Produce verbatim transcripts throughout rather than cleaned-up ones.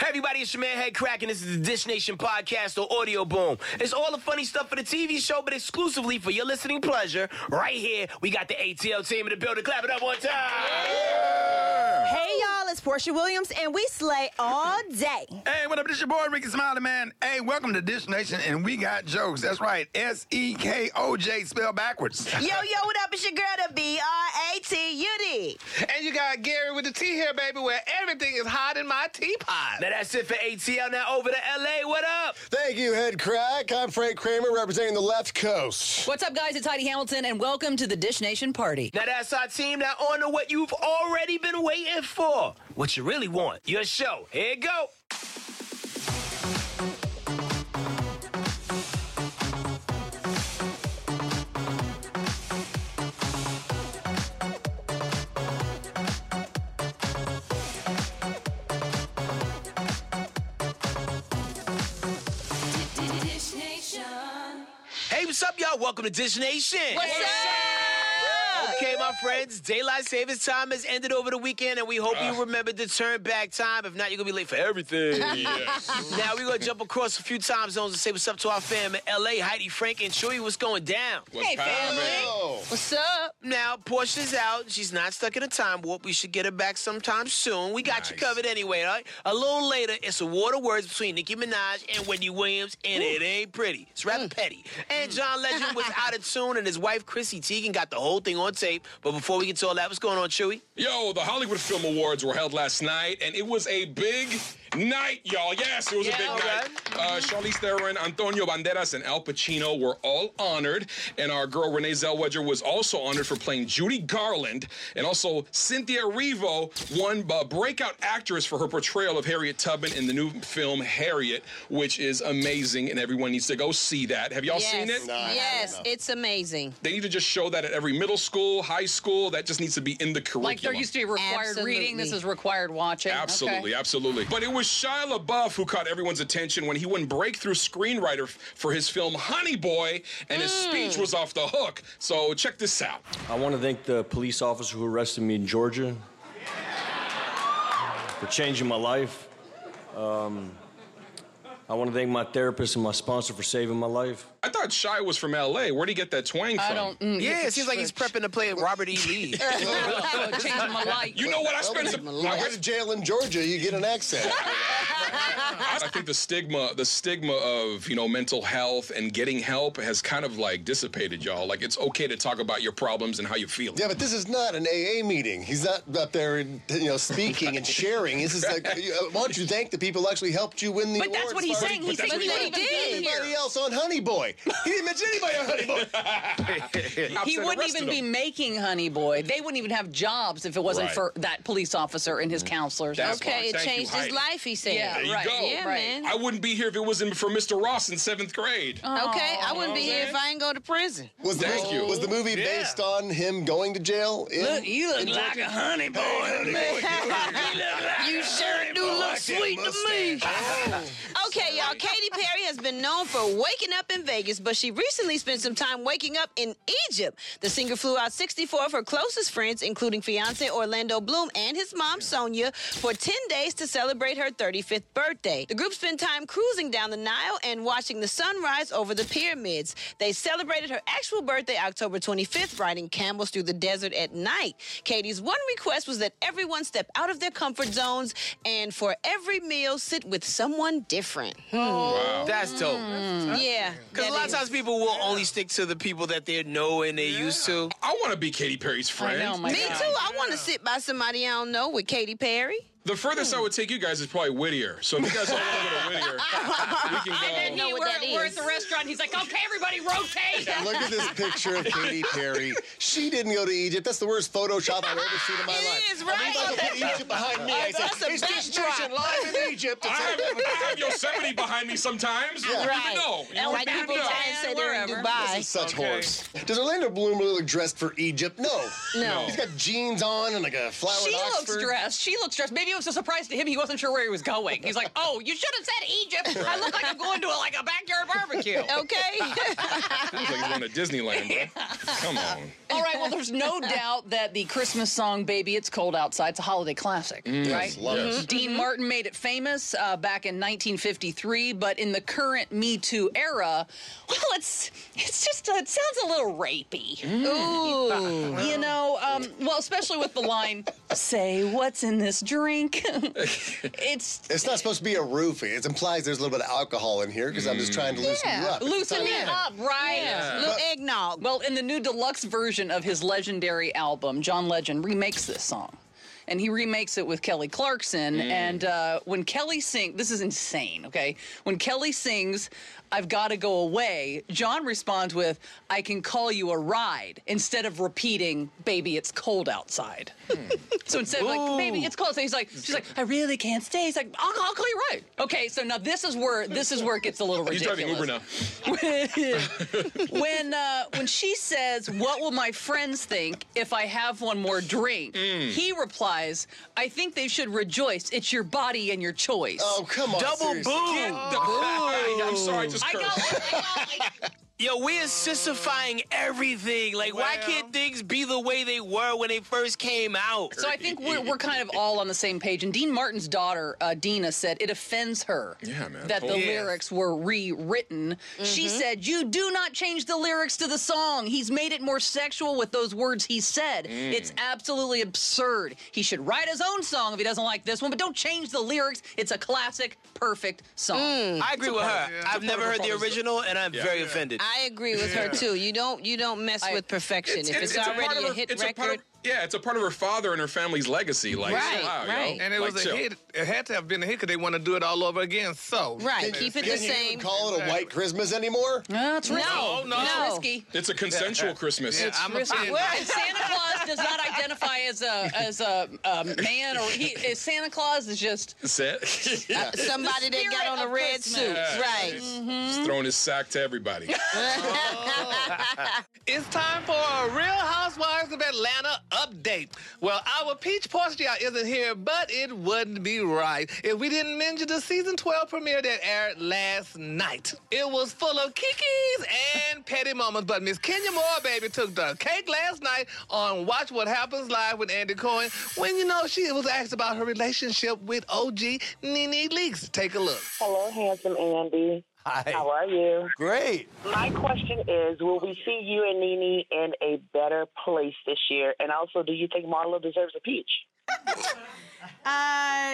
everybody, it's your man Head Crack, and this is the Dish Nation podcast or Audio Boom. It's all the funny stuff for the T V show, but exclusively for your listening pleasure. Right here, we got the A T L team in the building. Clap it up one time. Yeah. Hey, y'all, it's Portia Williams, and we slay all day. Hey, what up? This your boy, Ricky Smiley, man. Hey, welcome to Dish Nation, and we got jokes. That's right, S E K O J, spelled backwards. Yo, yo, what up? It's your girl, the B R A T U D. And you got Gary with the T here, baby, where everything is hot in my teapot. Now that's it for A T L. Now over to L A. What up? Thank you, Head Crack. I'm Frank Kramer, representing the left coast. What's up, guys? It's Heidi Hamilton, and welcome to the Dish Nation party. Now that's our team. Now on to what you've already been waiting for. What you really want. Your show. Here you go. Hey, what's up, y'all? Welcome to Dish Nation. What's up? Okay, my friends, daylight savings time has ended over the weekend, and we hope you remember to turn back time. If not, you're going to be late for everything. Yes. Now, we're going to jump across a few time zones and say what's up to our fam in L A. Heidi, Frank, and Chewy, what's going down? What's hey, family. What's up? Now, Portia's out. She's not stuck in a time warp. We should get her back sometime soon. We got nice. You covered anyway, all right? A little later, it's a war of words between Nicki Minaj and Wendy Williams, and Ooh. It ain't pretty. It's rather mm. petty. And John Legend was out of tune, and his wife, Chrissy Teigen, got the whole thing on tape. But before we get to all that, what's going on, Chewy? Yo, the Hollywood Film Awards were held last night, and it was a big night, y'all. Yes, it was yeah, a big right. night. Uh, Charlize Theron, Antonio Banderas, and Al Pacino were all honored, and our girl Renee Zellweger was also honored for playing Judy Garland, and also Cynthia Erivo won uh, Breakout Actress for her portrayal of Harriet Tubman in the new film Harriet, which is amazing, and everyone needs to go see that. Have y'all yes. seen it? No, yes, no. it's amazing. They need to just show that at every middle school, high school. That just needs to be in the curriculum. Like there used to be required absolutely. Reading, this is required watching. Absolutely, okay. absolutely. But it was Shia LaBeouf who caught everyone's attention when he won Breakthrough Screenwriter f- for his film Honey Boy, and his mm. speech was off the hook. So check this out. I want to thank the police officer who arrested me in Georgia for changing my life. Um, I want to thank my therapist and my sponsor for saving my life. I thought Shia was from L A. Where'd he get that twang from? I don't. Mm, yeah, it seems like he's prepping to play Robert E. Lee. Changing my life. You know what? I spent some. I went to jail in Georgia. You get an accent. I think the stigma, the stigma of you know mental health and getting help has kind of like dissipated, y'all. Like it's okay to talk about your problems and how you feel. Yeah, but this is not an A A meeting. He's not up there, you know, speaking and sharing. This is like, why don't you thank the people who actually helped you win the but award? That's what he's saying. He said he did. did. Anybody else on Honey Boy? He didn't mention anybody on Honey Boy. He wouldn't even be making Honey Boy. They wouldn't even have jobs if it wasn't right. for that police officer and his counselors. That's okay, it changed you, his life, he said. Yeah, there you right. go. Yeah, right. man. I wouldn't be here if it wasn't for Mister Ross in seventh grade. Oh, okay, I wouldn't be here if I didn't go to prison. Was the, Thank you. Was the movie yeah. based on him going to jail? In, look, you look like Georgia? a honey boy to me. You sure do look sweet to me. Okay, y'all, Katy Perry has been known for waking up in Vegas, but she recently spent some time waking up in Egypt. The singer flew out sixty-four of her closest friends, including fiancé Orlando Bloom and his mom, Sonia, for ten days to celebrate her thirty-fifth birthday. The group spent time cruising down the Nile and watching the sunrise over the pyramids. They celebrated her actual birthday October twenty-fifth, riding camels through the desert at night. Katy's one request was that everyone step out of their comfort zones and for every meal sit with someone different. Hmm. Wow. That's dope. Mm, yeah. Because a lot of times people will only stick to the people that they know and they're yeah. used to. I want to be Katy Perry's friend. I know, my Me God. too. I want to sit by somebody I don't know with Katy Perry. The furthest I would take you guys is probably Whittier. So if you guys all want to go to Whittier, we can go. And then he, what we're, that we're is. at the restaurant. He's like, okay, everybody rotate. Look at this picture of Katy Perry. She didn't go to Egypt. That's the worst Photoshop I've ever seen in my It life. is, right? I mean, if I put Egypt behind me. I That's said, a it's Dish Nation backdrop. live in Egypt. I have, I have Yosemite behind me sometimes. You Right. don't even know. You And don't white even people know. try and say they're in Wherever. Dubai. This is such Okay. horse. Does Orlando Bloom really look dressed for Egypt? No. No. He's got jeans on and like a flowered She Oxford. looks dressed. She looks dressed. Maybe it was a surprise to him. He wasn't sure where he was going. He's like, oh, you should have said Egypt. I look like I'm going to a, like a backyard barbecue. Okay. Looks like he's going to Disneyland, bro. Come on. All right, well, there's no doubt that the Christmas song, Baby It's Cold Outside, it's a holiday classic, right? love it. Dean Martin made it famous. famous uh, back in nineteen fifty-three, but in the current Me Too era, well, it's it's just uh, it sounds a little rapey. Ooh. You know, um, well, especially with the line, "Say what's in this drink." it's It's not supposed to be a roofie. It implies there's a little bit of alcohol in here because I'm just trying to loosen you up. loosen me up, right? Yeah. Little eggnog. Well, in the new deluxe version of his legendary album, John Legend remakes this song. And he remakes it with Kelly Clarkson. Mm. And uh, when Kelly sings, this is insane, okay? When Kelly sings, "I've Got to Go Away," John responds with, "I can call you a ride," instead of repeating, "Baby, it's cold outside." Hmm. So instead of like, "Baby, it's cold," so he's like, she's like, "I really can't stay." He's like, I'll, I'll call you a ride. Okay, so now this is where this is where it gets a little ridiculous. He's driving Uber now. when uh, when she says, "What will my friends think if I have one more drink?" Mm. He replies, "I think they should rejoice. It's your body and your choice." Oh, come on. Double seriously. boom. Oh. I'm sorry, I just I cursed. got, I got, I, Yo, we're sissifying everything. Like, why Well. can't things be the way they were when they first came out? So I think we're, we're kind of all on the same page. And Dean Martin's daughter, uh, Dina, said it offends her Yeah, man, that the totally. lyrics were rewritten. She said, "You do not change the lyrics to the song. He's made it more sexual with those words he said. It's absolutely absurd. He should write his own song if he doesn't like this one, but don't change the lyrics. It's a classic, perfect song." I agree with her. yeah. I've never heard the performance. original, and I'm Yeah. very Yeah. offended. I agree with her too. You don't you don't mess I- with perfection. if it's, a part already of a, her- hit it's a part record. of- yeah, it's a part of her father and her family's legacy. Like, Right, wow, yo, right. And it like, was a chill. hit. It had to have been a hit because they want to do it all over again. So Right, keep it the Can you same. even call it a white Christmas anymore? No, it's risky. No, no. It's no. risky. It's a consensual Christmas. Yeah, I'm a Risky. fan. And Santa Claus does not identify as a as a um, man, or he. Santa Claus is just That's it. Uh, somebody that got on a Spirit of red Christmas. suit. Yeah. Right. Just throwing his sack to everybody. It's time for a Real Housewives of Atlanta update. Well, our Peach Portia isn't here, but it wouldn't be right if we didn't mention the season twelve premiere that aired last night. It was full of kikis and petty moments, but Miss Kenya Moore, baby, took the cake last night on Watch What Happens Live with Andy Cohen when, you know, she was asked about her relationship with O G Nene Leakes. Take a look. Hello, handsome Andy. Hi. How are you? Great. My question is, will we see you and Nene in a better place this year? And also, do you think Marlo deserves a peach? Uh,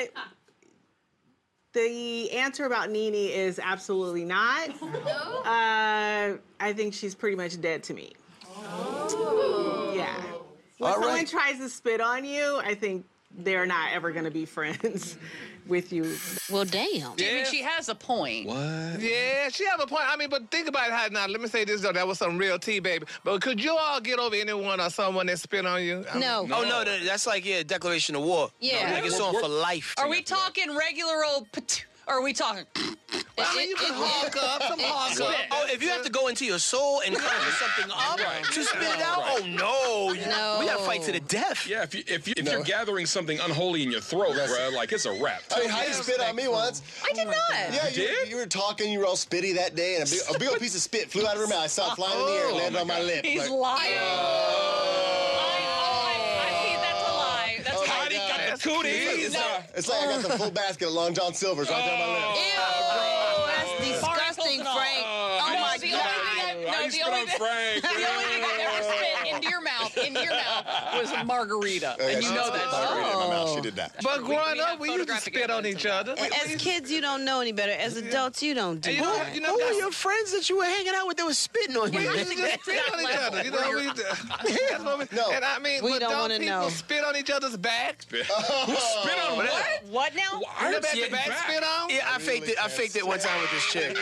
the answer about Nene is absolutely not. Uh, I think she's pretty much dead to me. Yeah. When All someone right. tries to spit on you, I think they're not ever going to be friends with you. Well, damn. I mean, she has a point. What? Yeah, she have a point. I mean, but think about how now. Let me say this though, that was some real tea, baby. But could you all get over anyone or someone that spit on you? I mean, No. Oh, no, that- that's like, yeah, declaration of war. Yeah. Like, it's on for life. Are we talking regular old? Pat- or are we talking? I mean, you can hawk up, some hawk up. Oh, if you have to go into your soul and conjure something up to spit it out, Right. oh no, No. we gotta fight to the death. Yeah, if you if, you, if No. you're gathering something unholy in your throat, bro, like it's a wrap. Hey, how you spit on me once? I did not. Yeah, you, did? you were talking, you were all spitty that day, and a big, a big old piece of spit flew out of her mouth. I saw it flying in the air and landed on my lip. He's Like, lying. I, oh, I, I see. That's a lie. That's Oh, a my lie. He got God. the cooties. it's, like, it's like I got the full basket of Long John Silver's right there on my lip. Ew, that's disgusting, Barnacles and all. Frank. Oh, No, my the God. only thing I- Why no, you the spit only on thing- Frank? The only thing I've ever spit into your mouth, into your mouth, was a margarita, Oh, yeah, and you she know spit that. margarita in my mouth. She did that. But We- growing we up, have we used to photographic spit on evidence each of other. As kids, you don't know any better. As adults, you don't do And you know, that. you know, Who were that's- your friends that you were hanging out with that was spitting on you? we used to just spit on each other. You know, we, that's what we, No. and I mean, We but don't don't wanna people know. spit on each other's back? Who spit on what? What now? I You heard never had yeah, the back, back. spit on? Yeah, I faked it. I faked it one time with this chick.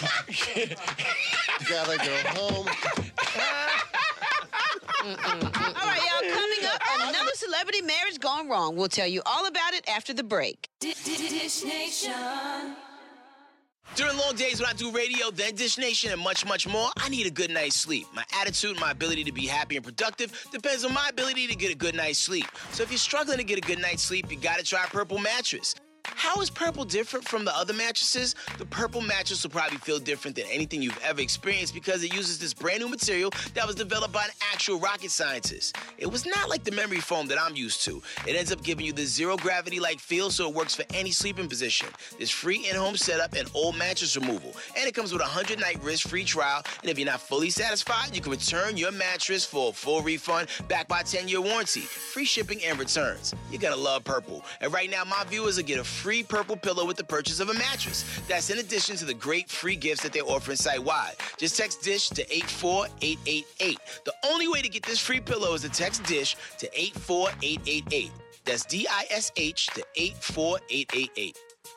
Gotta go home. All right, y'all, coming up, another celebrity marriage gone wrong. We'll tell you all about it after the break. Dish Nation. During long days when I do radio, then Dish Nation, and much, much more, I need a good night's sleep. My attitude and my ability to be happy and productive depends on my ability to get a good night's sleep. So if you're struggling to get a good night's sleep, you gotta try Purple Mattress. How is Purple different from the other mattresses? The Purple mattress will probably feel different than anything you've ever experienced because it uses this brand new material that was developed by an actual rocket scientist. It was not like the memory foam that I'm used to. It ends up giving you the zero gravity-like feel so it works for any sleeping position. There's free in-home setup and old mattress removal. And it comes with a one hundred night risk-free trial. And if you're not fully satisfied, you can return your mattress for a full refund backed by a ten year warranty. Free shipping and returns. You're gonna love Purple. And right now, my viewers will get a free Purple pillow with the purchase of a mattress. That's in addition to the great free gifts that they're offering site-wide. Just text DISH to eight four eight eight eight. The only way to get this free pillow is to text DISH to eight four eight eight eight. That's D I S H to eight four eight eight eight.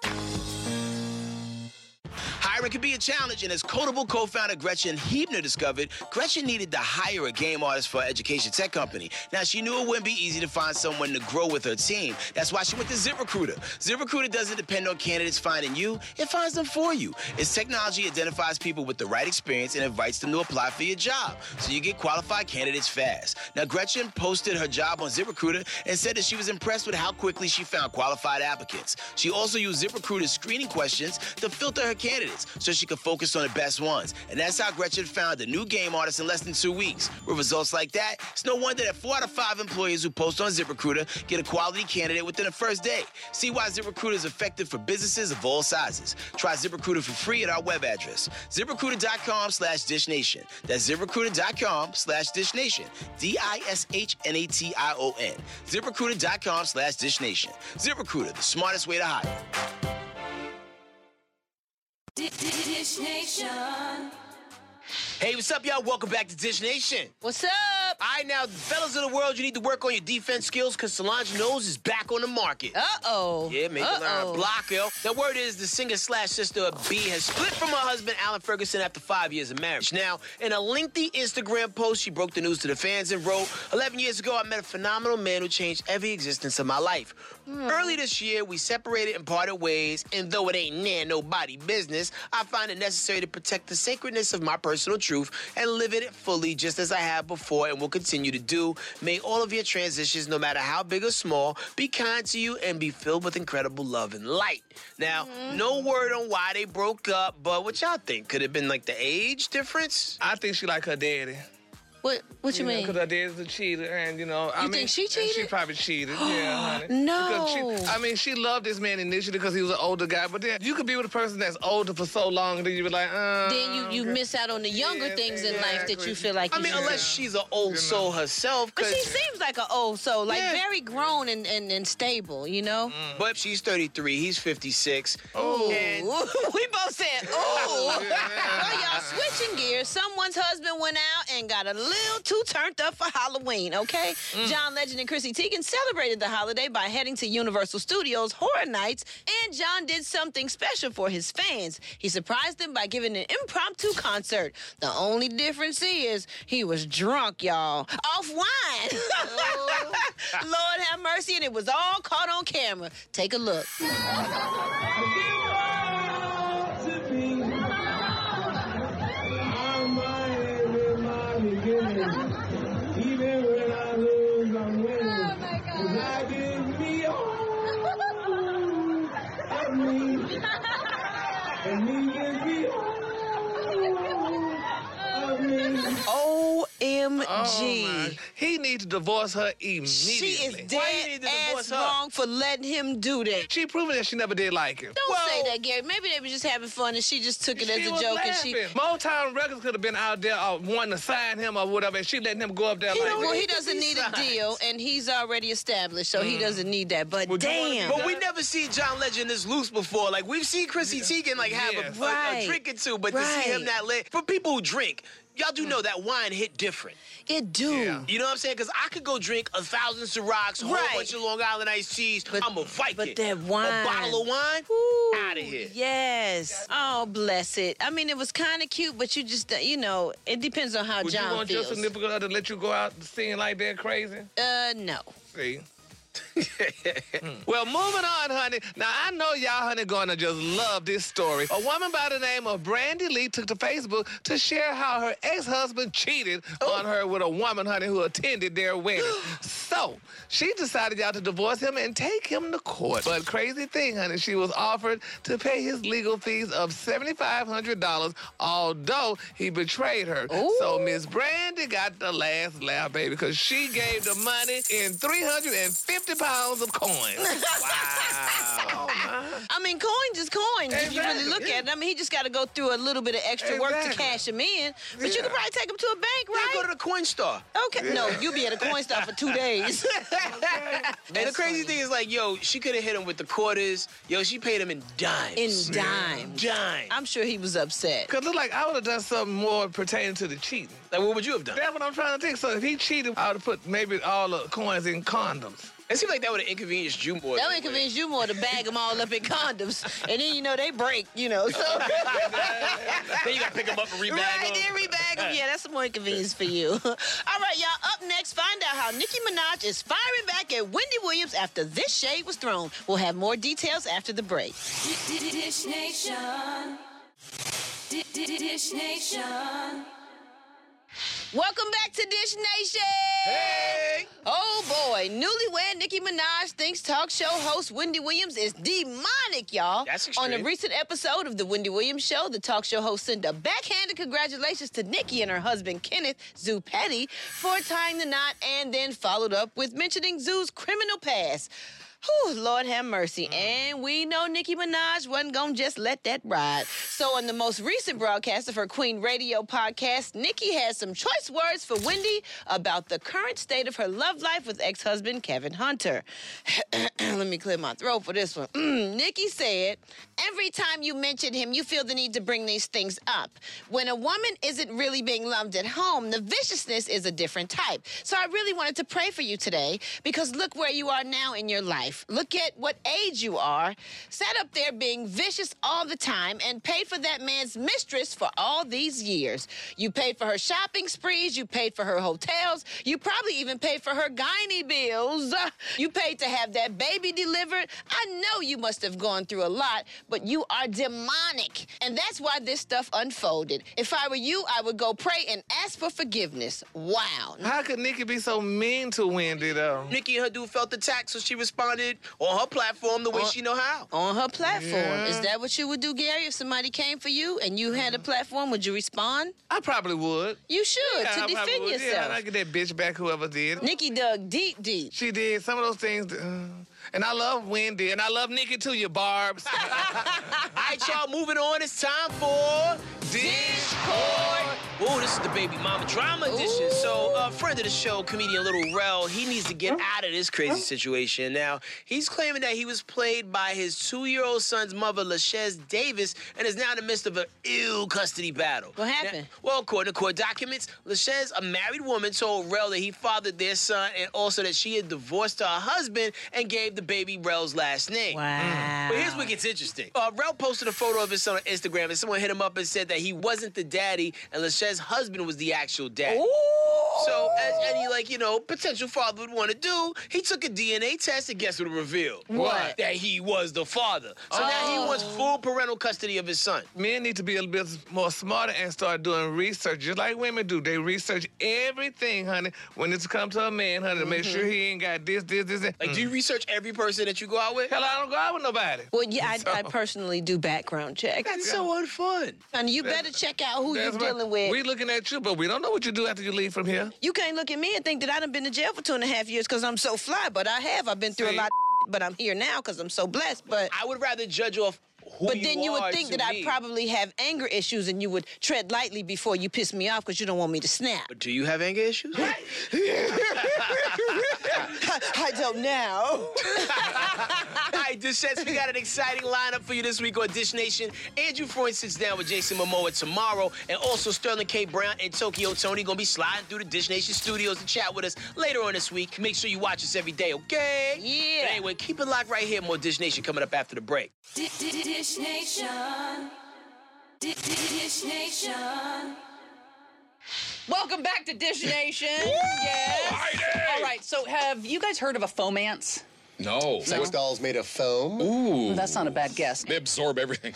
Hiring can be a challenge, and as Codable co-founder Gretchen Hebner discovered, Gretchen needed to hire a game artist for her education tech company. Now, she knew it wouldn't be easy to find someone to grow with her team. That's why she went to ZipRecruiter. ZipRecruiter doesn't depend on candidates finding you, it finds them for you. Its technology identifies people with the right experience and invites them to apply for your job, so you get qualified candidates fast. Now, Gretchen posted her job on ZipRecruiter and said that she was impressed with how quickly she found qualified applicants. She also used ZipRecruiter's screening questions to filter her candidates, so she could focus on the best ones. And that's how Gretchen found a new game artist in less than two weeks. With results like that, it's no wonder that four out of five employees who post on ZipRecruiter get a quality candidate within the first day. See why ZipRecruiter is effective for businesses of all sizes. Try ZipRecruiter for free at our web address, ZipRecruiter.com slash DishNation. That's ZipRecruiter.com slash DishNation. D I S H N A T I O N. ZipRecruiter.com slash DishNation. ZipRecruiter, the smartest way to hire. Dish Nation. Hey, what's up, y'all? Welcome back to Dish Nation. What's up? All right, now, fellas of the world, you need to work on your defense skills because Solange Knowles is back on the market. Uh-oh. Yeah, make her learn her block, yo. The word is the singer slash sister of B has split from her husband, Alan Ferguson, after five years of marriage. Now, in a lengthy Instagram post, she broke the news to the fans and wrote, eleven years ago, I met a phenomenal man who changed every existence of my life. Mm. Early this year, we separated and parted ways, and though it ain't near nobody business, I find it necessary to protect the sacredness of my personal truth and live it fully just as I have before and will continue to do. May all of your transitions, no matter how big or small, be kind to you and be filled with incredible love and light. Now, mm-hmm. no word on why they broke up, but what y'all think? Could it have been like the age difference? I think she like her daddy. What What you, you mean? Because her dad's a cheater, and you know, I you mean, think she cheated? She probably cheated. Yeah, honey. No. Because she, I mean, she loved this man initially because he was an older guy, but then you could be with a person that's older for so long, and then you be like, uh. Then you you miss out on the younger yeah, things in exactly. life that you feel like. I you mean, should. unless she's an old you soul know. herself. But she seems like an old soul, like yeah. very grown and, and, and stable, you know. Mm. But she's thirty-three, he's fifty-six. Oh, and we both said, oh. Yeah. Well, y'all switching gears. Someone's husband went out and got a little too turned up for Halloween, okay? Mm. John Legend and Chrissy Teigen celebrated the holiday by heading to Universal Studios Horror Nights, and John did something special for his fans. He surprised them by giving an impromptu concert. The only difference is he was drunk, y'all, off wine. Oh. Lord have mercy, and it was all caught on camera. Take a look. O M G. Oh, he needs to divorce her immediately. She is dead ass wrong for letting him do that. She proving that she never did like him. Don't Whoa. say that, Gary. Maybe they were just having fun and she just took it she as a was joke. Laughing. And she Motown Records could have been out there uh, wanting to sign him or whatever, and she letting him go up there he like Well, that. he doesn't need a deal, and he's already established, so mm. he doesn't need that. But well, damn. But we never seen John Legend this loose before. Like, we've seen Chrissy yeah. Teigen, like, have yes. a, right. a, a drink or two, but right. to see him that lit. For people who drink, y'all do know that wine hit different. It do. Yeah. You know what I'm saying? Because I could go drink a thousand Cirocs, a right. whole bunch of Long Island iced teas. But, I'm a Viking. But that wine. A bottle of wine? Out of here. Yes. Oh, bless it. I mean, it was kind of cute, but you just, uh, you know, it depends on how Would John you want feels. your significant other to let you go out singing like that crazy? Uh, no. See? Well, moving on, honey. Now, I know y'all, honey, going to just love this story. A woman by the name of Brandy Lee took to Facebook to share how her ex-husband cheated on her with a woman, honey, who attended their wedding. So, she decided, y'all, to divorce him and take him to court. But crazy thing, honey, she was offered to pay his legal fees of seven thousand five hundred dollars, although he betrayed her. Ooh. So, Miss Brandy got the last laugh, baby, because she gave the money in three hundred fifty pounds of coins. Wow. Oh, I mean, coins is coins if you really Exactly, look yeah. at it. I mean, he just got to go through a little bit of extra work to Exactly. cash him in. But you Yeah. could probably take him to a bank, right? Go to the coin store. Okay. No, you'll be at a coin store for two days. And the crazy thing is, like, yo, she could have hit him with the quarters. Yo, she paid him in dimes. In dimes. Dimes. I'm sure he was upset. Because look like I would have done something more pertaining to the cheating. Like, what would you have done? That's what I'm trying to think. So if he cheated, I would have put maybe all the coins in condoms. It seemed like that would have inconvenienced you more. That than would it would. convince you more to bag them all up in condoms. And then, you know, they break, you know. So. Then you got to pick them up and rebag Right, them. then rebag them. Yeah, that's some more inconvenience for you. All right, y'all, up next, find out how Nicki Minaj is firing back at Wendy Williams after this shade was thrown. We'll have more details after the break. Dish Nation. Dish Nation. Welcome back to Dish Nation. Hey! Oh boy, newlywed Nicki Minaj thinks talk show host Wendy Williams is demonic, y'all. That's On a extreme. recent episode of the Wendy Williams Show, the talk show host sent a backhanded congratulations to Nicki and her husband Kenneth Zoo Petty for tying the knot, and then followed up with mentioning Zoo's criminal past. Whew, Lord have mercy. And we know Nicki Minaj wasn't gonna just let that ride. So on the most recent broadcast of her Queen Radio podcast, Nicki had some choice words for Wendy about the current state of her love life with ex-husband Kevin Hunter. Let me clear my throat for this one. Nicki said, every time you mention him, you feel the need to bring these things up. When a woman isn't really being loved at home, the viciousness is a different type. So I really wanted to pray for you today, because look where you are now in your life. Look at what age you are. Sat up there being vicious all the time and paid for that man's mistress for all these years. You paid for her shopping sprees. You paid for her hotels. You probably even paid for her gynae bills. You paid to have that baby delivered. I know you must have gone through a lot, but you are demonic. And that's why this stuff unfolded. If I were you, I would go pray and ask for forgiveness. Wow. How could Nicki be so mean to Wendy, though? Nicki and her dude felt attacked, so she responded on her platform the way On- she know how. On her platform. Yeah. Is that what you would do, Gary? If somebody came for you and you had a platform, would you respond? I probably would. You should, Yeah, I to probably defend would. yourself. Yeah, I get that bitch back, whoever did. Nicki dug deep, deep. She did some of those things. Uh, and I love Wendy, and I love Nicki too, you barbs. All right, y'all, moving on. It's time for Discord. Ooh, this is the baby mama drama edition. So, a friend of the show, comedian Little Rel, he needs to get out of this crazy situation. Now, he's claiming that he was played by his two-year-old son's mother, Lashez Davis, and is now in the midst of an ill custody battle. What happened? Now, well, according to court documents, Lashez, a married woman, told Rel that he fathered their son and also that she had divorced her husband and gave the baby Rel's last name. Wow. But here's what gets interesting. Uh, Rel posted a photo of his son on Instagram, and someone hit him up and said that he wasn't the daddy, and Lashez's husband was the actual daddy. Ooh. So, as any, like, you know, potential father would want to do, he took a D N A test, and guess what it revealed? What? That he was the father. So now he wants full parental custody of his son. Men need to be a little bit more smarter and start doing research, just like women do. They research everything, honey, when it's come to a man, honey, to make sure he ain't got this, this, this, and... Like, do you research every person that you go out with? Hell, I don't go out with nobody. Well, yeah, I, So- I personally do background checks. That's so unfun. And you better check out who you're That's right. dealing with. We looking at you, but we don't know what you do after you leave from here. You can't look at me and think that I done been to jail for two and a half years because I'm so fly, but I have. I've been through See? a lot of but I'm here now because I'm so blessed. But I would rather judge off who but you then you are would think to that me. I'd probably have anger issues and you would tread lightly before you piss me off because you don't want me to snap. But do you have anger issues? I don't know. All right, Dish Nation, we got an exciting lineup for you this week on Dish Nation. Andrew Freund sits down with Jason Momoa tomorrow, and also Sterling K. Brown and Tokyo Tony gonna be sliding through the Dish Nation studios to chat with us later on this week. Make sure you watch us every day, okay? Yeah. But anyway, keep it locked right here. More Dish Nation coming up after the break. Dish Nation. Dish Nation. Welcome back to Dish Nation. Yes. All right, so have you guys heard of a fomance? No. Sex dolls made of foam. Ooh. Well, that's not a bad guess. They absorb everything.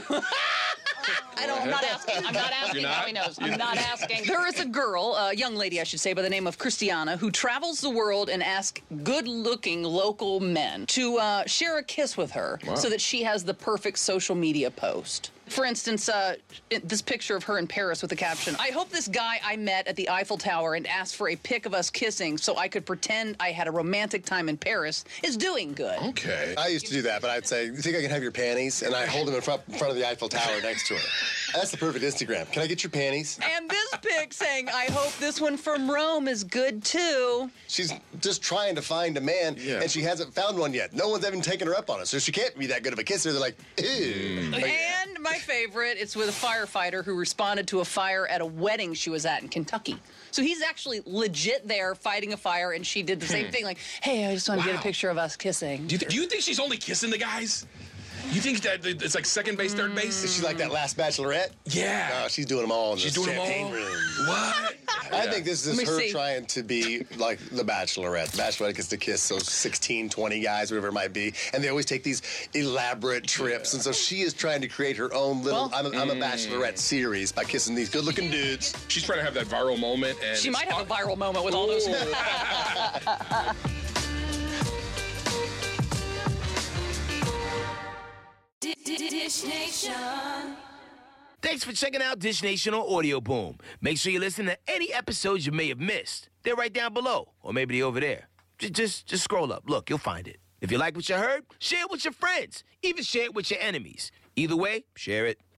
I don't, I'm not asking. I'm not asking You're not? how he knows. I'm not asking. There is a girl, a young lady, I should say, by the name of Christiana, who travels the world and asks good-looking local men to uh, share a kiss with her Wow. so that she has the perfect social media post. For instance, uh, it- this picture of her in Paris with the caption, I hope this guy I met at the Eiffel Tower and asked for a pic of us kissing so I could pretend I had a romantic time in Paris is doing good. Okay. I used to do that, but I'd say, you think I can have your panties? And I hold them in front, in front of the Eiffel Tower next to her. That's the perfect Instagram. Can I get your panties? And this pic saying, I hope this one from Rome is good too. She's just trying to find a man, Yeah. and she hasn't found one yet. No one's even taken her up on it, so she can't be that good of a kisser. They're like, ew. And my favorite, it's with a firefighter who responded to a fire at a wedding she was at in Kentucky. So he's actually legit there fighting a fire, and she did the same thing, like, hey, I just want to get Wow. a picture of us kissing. Do you, th- do you think she's only kissing the guys? You think that it's like second base, third base? Is she like that last bachelorette? Yeah. No, she's doing them all in She's the doing them champagne all? room. What? I Yeah. think this Let is me her see. trying to be like the Bachelorette. The Bachelorette gets to kiss those sixteen, twenty guys, whatever it might be, and they always take these elaborate trips. And so she is trying to create her own little Well- I'm, a, I'm a Bachelorette series by kissing these good-looking dudes. She's trying to have that viral moment, and She it's might have a au- viral moment with all those. Dish Nation. Thanks for checking out Dish Nation on Audio Boom. Make sure you listen to any episodes you may have missed. They're right down below, or maybe they're over there. Just, just, just scroll up. Look, you'll find it. If you like what you heard, share it with your friends. Even share it with your enemies. Either way, share it.